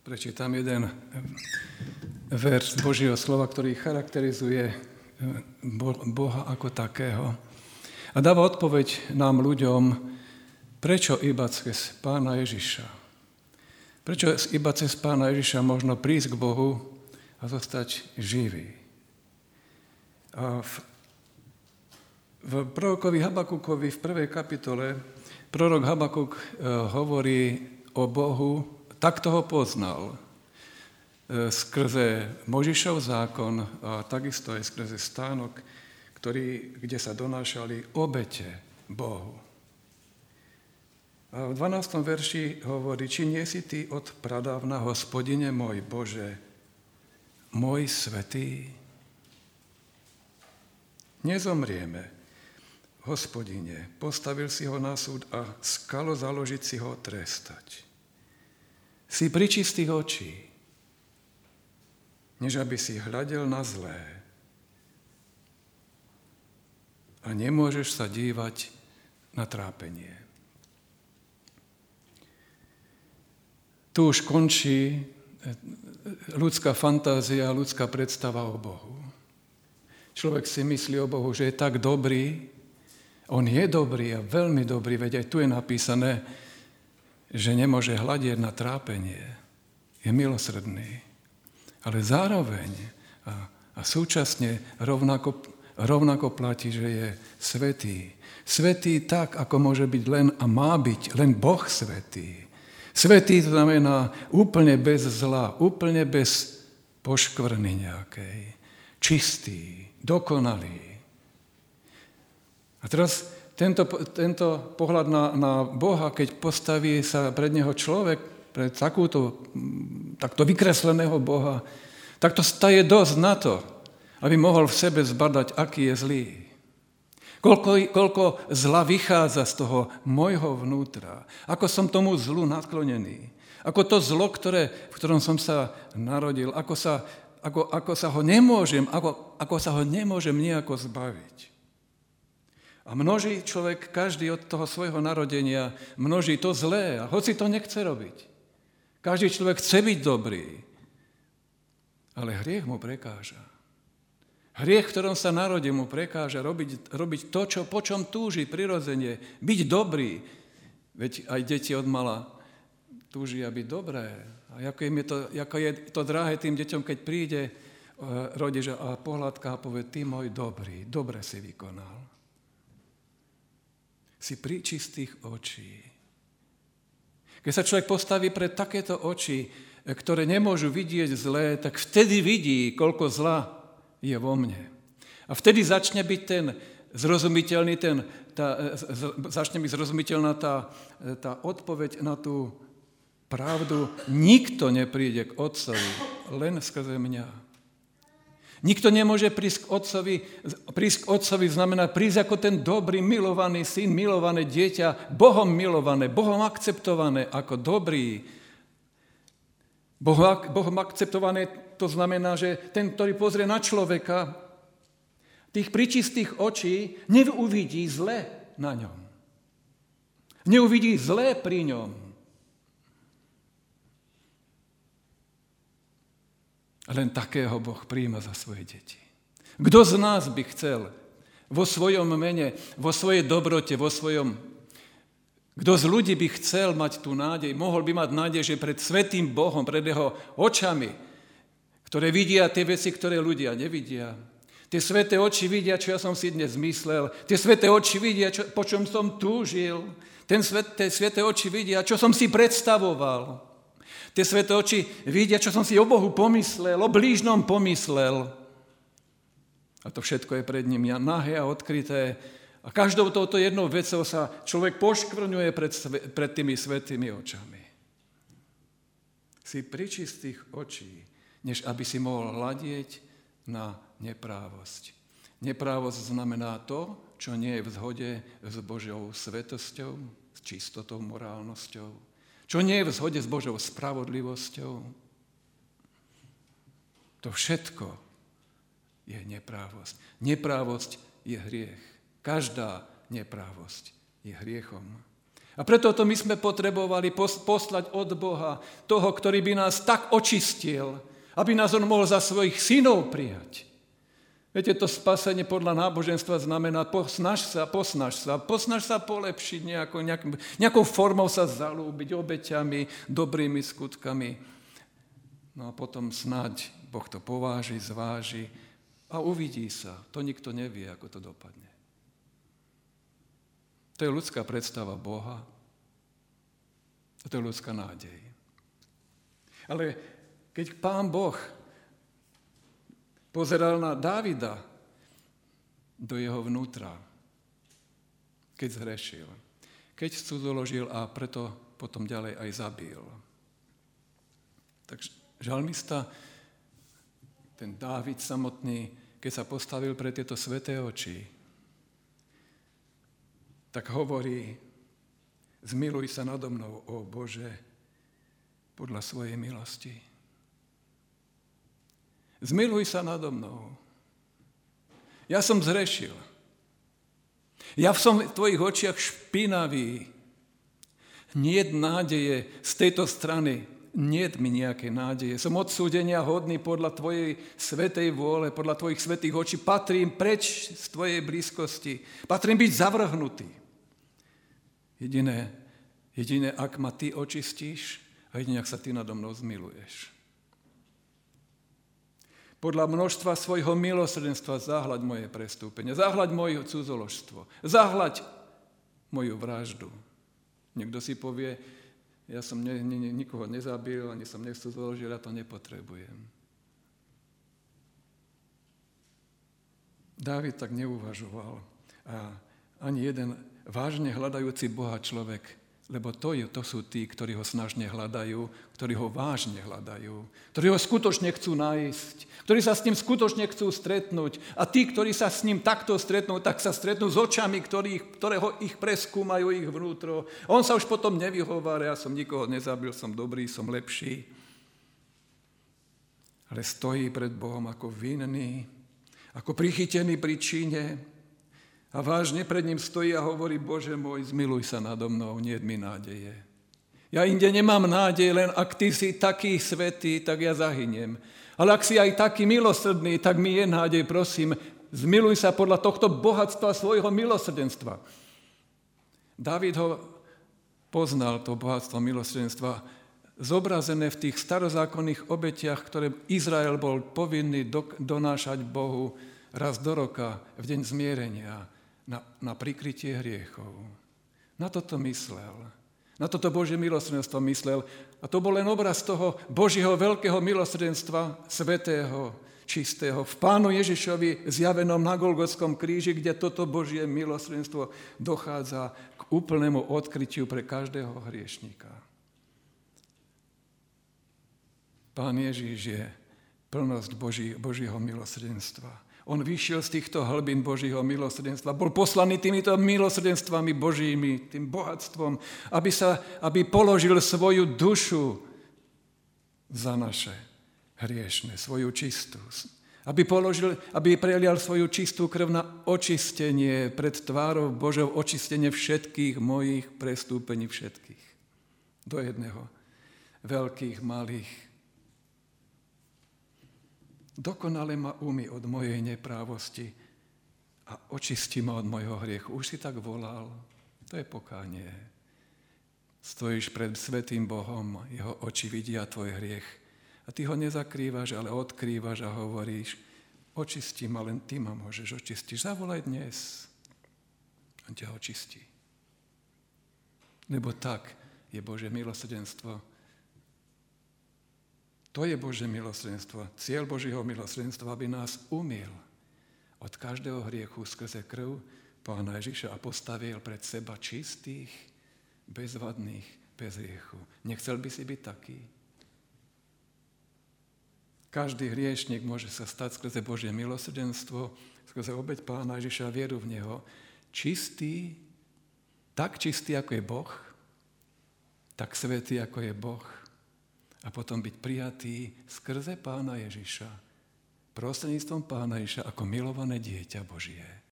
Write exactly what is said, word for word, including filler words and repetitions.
prečítam jeden verš Božieho slova, ktorý charakterizuje Boha ako takého. A dáva odpoveď nám ľuďom, prečo iba cez Pána Ježiša. Prečo iba cez Pána Ježiša možno prísť k Bohu a zostať živý. A v, v prorokovi Habakukovi v prvej kapitole prorok Habakuk e, hovorí o Bohu, takto ho poznal e, skrze Možišov zákon a takisto aj skrze stánok, ktorý, kde sa donášali obete Bohu. A v dvanástom verši hovorí, či nie si ty od pradávna, Hospodine môj Bože, môj svätý? Nezomrieme, Hospodine, postavil si ho na súd a skalo založiť si ho trestať. Si pri čistých očí, než aby si hľadel na zlé. A nemôžeš sa dívať na trápenie. Tu už končí ľudská fantázia, ľudská predstava o Bohu. Človek si myslí o Bohu, že je tak dobrý. On je dobrý a veľmi dobrý, veď aj tu je napísané, že nemôže hľadieť na trápenie. Je milosrdný. Ale zároveň a, a súčasne rovnako, rovnako platí, že je svätý. Svätý tak, ako môže byť len a má byť len Boh svätý. Svätý to znamená úplne bez zla, úplne bez poškvrny nejakej. Čistý, dokonalý. A teraz tento, tento pohľad na, na Boha, keď postaví sa pred neho človek, pred takúto, takto vykresleného Boha, tak to staje dosť na to, aby mohol v sebe zbadať, aký je zlý. Koľko, koľko zla vychádza z toho môjho vnútra. Ako som tomu zlu naklonený. Ako to zlo, ktoré, v ktorom som sa narodil, ako sa, ako, ako sa ho nemôžem, ako, ako sa ho nemôžem nejako zbaviť. A množí človek, každý od toho svojho narodenia, množí to zlé, a hoci to nechce robiť. Každý človek chce byť dobrý, ale hriech mu prekáža. Hriech, v ktorom sa narodil, mu prekáža robiť, robiť to, čo, po čom túži prirodzene, byť dobrý. Veď aj deti od mala túžia byť dobré. A ako je to, ako je to drahé tým deťom, keď príde rodič a pohľadká a povie, ty môj dobrý, dobre si vykonal. Si pri čistých očí. Keď sa človek postaví pred takéto oči, ktoré nemôžu vidieť zlé, tak vtedy vidí, koľko zla je vo mne. A vtedy začne byť ten zrozumiteľný, ten, tá, začne byť zrozumiteľná tá, tá odpoveď na tú pravdu. Nikto nepríde k Otcovi, len skrze mňa. Nikto nemôže prísť k Otcovi, prísť k Otcovi znamená prísť ako ten dobrý, milovaný syn, milované dieťa, Bohom milované, Bohom akceptované ako dobrý. Bohom, Bohom akceptované to znamená, že ten, ktorý pozrie na človeka, tých pričistých očí, neuvidí zle na ňom. Neuvidí zlé pri ňom. A len takého Boh prijíma za svoje deti. Kto z nás by chcel vo svojom mene, vo svojej dobrote, vo svojom... Kto z ľudí by chcel mať tú nádej, mohol by mať nádej, že pred svätým Bohom, pred jeho očami, ktoré vidia tie veci, ktoré ľudia nevidia. Tie sväté oči vidia, čo ja som si dnes myslel. Tie sväté oči vidia, čo, po čom som túžil. Ten svet, tie sväté oči vidia, čo som si predstavoval. Tie sväté oči vidia, čo som si o Bohu pomyslel, o blížnom pomyslel. A to všetko je pred ním nahé a odkryté. A každou touto jednou vecou sa človek poškvrňuje pred, pred tými svätými očami. Si pri čistých očí, než aby si mohol hľadieť na neprávosť. Neprávosť znamená to, čo nie je v zhode s Božou svetosťou, s čistotou, morálnosťou. Čo nie je v zhode s Božou spravodlivosťou. To všetko je neprávosť. Neprávosť je hriech. Každá neprávosť je hriechom. A preto to my sme potrebovali poslať od Boha toho, ktorý by nás tak očistil, aby nás on mohol za svojich synov prijať. Viete, to spasenie podľa náboženstva znamená posnaž sa, posnaž sa, posnaž sa polepšiť nejako, nejak, nejakou formou sa zalúbiť obeťami, dobrými skutkami. No a potom snáď Boh to pováži, zváži a uvidí sa. To nikto nevie, ako to dopadne. To je ľudská predstava Boha. A to je ľudská nádej. Ale keď Pán Boh pozeral na Dávida do jeho vnútra, keď zhrešil, keď cudzoložil a preto potom ďalej aj zabil. Takže žalmista, ten Dávid samotný, keď sa postavil pre tieto sväté oči, tak hovorí: zmiluj sa nado mnou, ó Bože, podľa svojej milosti. Zmiluj sa nado mnou. Ja som zhrešil. Ja som v tvojich očiach špinavý. Niet nádeje z tejto strany. Niet mi nejaké nádeje. Som odsúdenia hodný podľa tvojej svätej vôle, podľa tvojich svätých očí. Patrím preč z tvojej blízkosti. Patrím byť zavrhnutý. Jediné, jediné, ak ma ty očistíš a jediné, ak sa ty nado mnou zmiluješ. Podľa množstva svojho milosrdenstva zahľaď moje prestúpenie, zahľaď moje cudzoložstvo, zahľaď moju vraždu. Niekto si povie, ja som ne, ne, nikoho nezabil, ani som necudzoložil, ja to nepotrebujem. Dávid tak neuvažoval a ani jeden vážne hľadajúci Boha človek, lebo to, je, to sú tí, ktorí ho snažne hľadajú, ktorí ho vážne hľadajú, ktorí ho skutočne chcú nájsť, ktorí sa s ním skutočne chcú stretnúť. A tí, ktorí sa s ním takto stretnú, tak sa stretnú s očami, ktorých, ktoré ho, ich preskúmajú ich vnútro. On sa už potom nevyhovára, ja som nikoho nezabil, som dobrý, som lepší. Ale stojí pred Bohom ako vinný, ako prichytený pri čine, a vážne pred ním stojí a hovorí: Bože môj, zmiluj sa nado mnou, niet mi nádeje. Ja inde nemám nádej, len ak ty si taký svätý, tak ja zahyniem. Ale ak si aj taký milosrdný, tak mi je nádej, prosím, zmiluj sa podľa tohto bohatstva svojho milosrdenstva. Dávid ho poznal, to bohatstvo milosrdenstva, zobrazené v tých starozákonných obetiach, ktoré Izrael bol povinný donášať Bohu raz do roka, v deň zmierenia, na, na prikrytie hriechov. Na toto myslel. Na toto Božie milosrdenstvo myslel. A to bol len obraz toho Božieho veľkého milosrdenstva, svätého, čistého, v Pánu Ježišovi zjavenom na Golgotskom kríži, kde toto Božie milosrdenstvo dochádza k úplnému odkrytiu pre každého hriešníka. Pán Ježiš je plnosť Boží, Božieho milosrdenstva. On vyšiel z týchto hlbín Božího milosrdenstva. Bol poslaný týmito milosrdenstvami Božími, tým bohatstvom, aby, sa, aby položil svoju dušu za naše hriešne, svoju čistú. Aby, položil, aby prelial svoju čistú krv na očistenie pred tvárou Božou, očistenie všetkých mojich prestúpení všetkých. Do jedného. Veľkých, malých. Dokonale ma umí od mojej neprávosti a očistí ma od mojho hriechu. Už si tak volal. To je pokánie. Stojíš pred svätým Bohom, jeho oči vidia tvoj hriech. A ty ho nezakrývaš, ale odkrývaš a hovoríš: očistí ma, len ty ma môžeš očistiť. Zavolaj dnes. On ťa očistí. Lebo tak je Božie milosrdenstvo. To je Božie milosrdenstvo, cieľ Božieho milosrdenstva, aby nás umyl od každého hriechu skrze krv Pána Ježiša a postavil pred seba čistých, bezvadných, bez hriechu. Nechcel by si byť taký? Každý hriešnik môže sa stať skrze Božie milosrdenstvo, skrze obeť Pána Ježiša a vieru v Neho, čistý, tak čistý, ako je Boh, tak svätý, ako je Boh, a potom byť prijatý skrze Pána Ježiša, prostredníctvom Pána Ježiša ako milované dieťa Božie.